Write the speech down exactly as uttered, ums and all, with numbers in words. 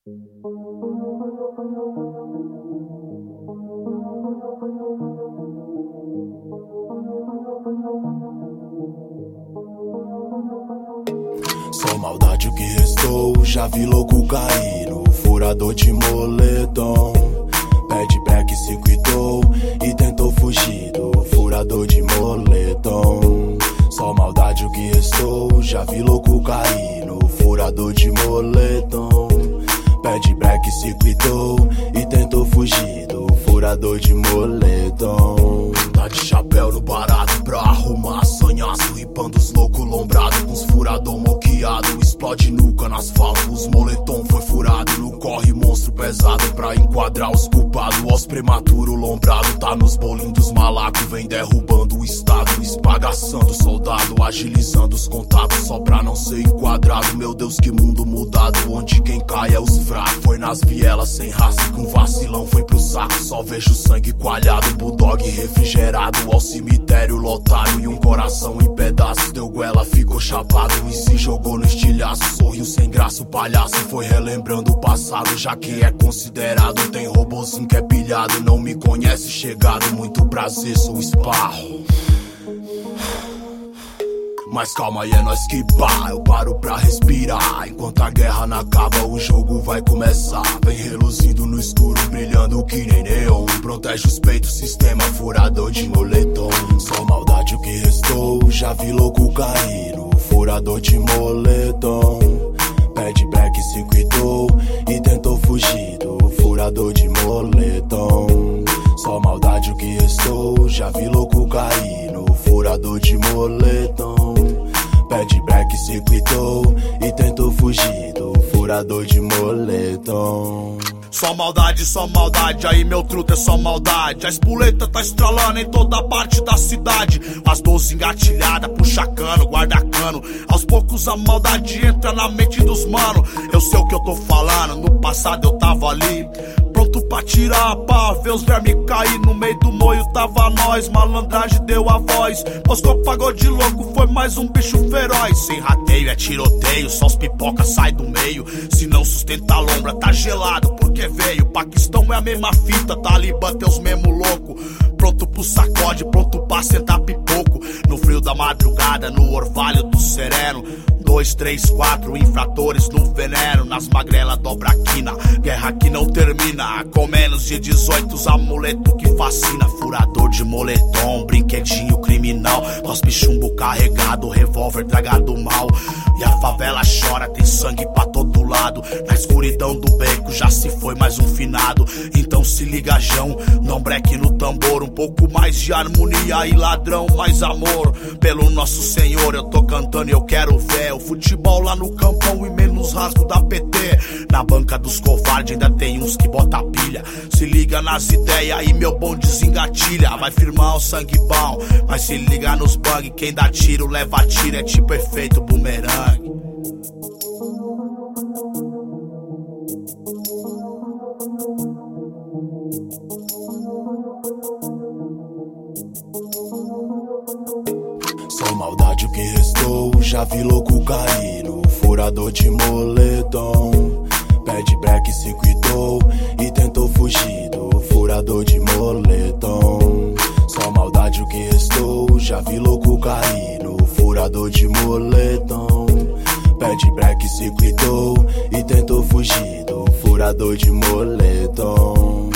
Só maldade o que restou, já vi louco cair no furador de moletom. Pede break, se cuidou e tentou fugir do furador de moletom. Só maldade o que restou, já vi louco cair no furador de moletom. Pede break, se cuidou e tentou fugir do furador de moletom. Tá de chapéu no barato pra arrumar sanhaço, ripando os loucos lombrados com os furador moqueado. Explode nuca no asfalto, os moletom foi furado. No corre monstro pesado pra enquadrar os culpados. Os prematuro lombrado tá nos bolinhos dos malacos. Vem derrubando o estado, espagaçando o soldado, agilizando os contatos só pra não ser enquadrado. Meu Deus, que mundo mudado, onde quem cai é os fracos. Foi nas vielas sem raça e com vacilão foi pro saco. Só vejo sangue coalhado, bulldog refrigerado. Ao cemitério lotado e um coração em pedaços. Deu goela, ficou chapado e se jogou no estilhaço. Sorriu sem graça, o palhaço foi relembrando o passado. Já que é considerado, tem robozinho que é pilhado. Não me conhece chegado, muito prazer, sou esparro. Mas calma aí, é nós que pá, eu paro pra respirar. Enquanto a guerra não acaba, o jogo vai começar. Vem reluzindo no escuro, brilhando que nem neon. Protege os peitos, sistema furador de moletom. Só maldade o que restou, já vi louco cair no furador de moletom. Pede break, se cuidou e tentou fugir do furador de moletom. Só maldade o que restou, já vi louco cair no furador de moletom. Pede break, se cuidou e tentou fugir do furador de moletom. Só maldade, só maldade, aí meu truta é só maldade. A espoleta tá estralando em toda parte da cidade. As doze engatilhadas, puxa cano, guarda cano. Aos poucos a maldade entra na mente dos mano. Eu sei o que eu tô falando, no passado eu tava ali, pronto pra tirar a pá, ver os vermes cair no meio do moio. Tava nós, malandragem deu a voz. Moscou pagou de louco, foi mais um bicho feroz. Sem rateio é tiroteio, só os pipoca sai do meio. Se não sustenta a lombra, tá gelado porque veio. Paquistão é a mesma fita, Talibã tem os mesmo louco. Pronto pro sacode, pronto pra sentar pipoco. No frio da madrugada, no orvalho do sereno. Dois, três, quatro infratores no veneno. Nas magrelas dobra a quina, guerra que não termina. Com menos de dezoito, os amuleto que fascina. Furador de moletom, brinquedinho criminal. Cospe chumbo carregado, revólver tragado mal. E a favela chora, tem sangue pra todo lado. Na escuridão do beco já se foi mais um finado. Então se liga, Jão, não breque no tambor. Um pouco mais de harmonia e ladrão, mais amor. Pelo nosso Senhor eu tô cantando e eu quero ver o futebol lá no campão e menos rasgo da P T. Na banca dos covardes ainda tem uns que bota pilha. Se liga nas ideias e meu bonde desengatilha. Vai firmar o sangue bom, mas se liga nos bug. Quem dá tiro leva tiro, é tipo efeito bumerangue. Só maldade o que restou, já vi louco cair no furador de moletom. Pede break, se cuidou e tentou fugir do furador de moletom. Só maldade o que restou, já vi louco cair no furador de moletom. Pede break, se cuidou e tentou fugir do furador de moletom.